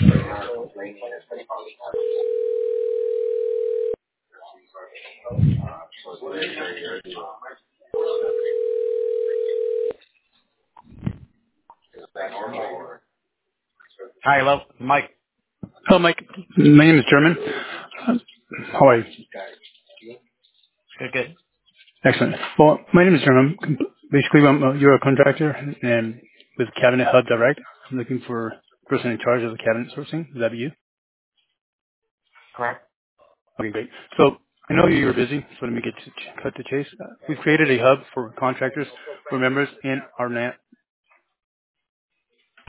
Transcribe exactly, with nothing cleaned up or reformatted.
Hi, hello, Mike. Hello, Mike. My name is German. How are you? Good, good. Excellent. Well, my name is German. Basically, I'm a, you're a contractor and with Cabinet Hub Direct. I'm looking for a person in charge of the cabinet sourcing. Is that you? Correct. Okay, great. So I know you're busy, so let me get to cut to chase. Uh, we've created a hub for contractors, for members in our net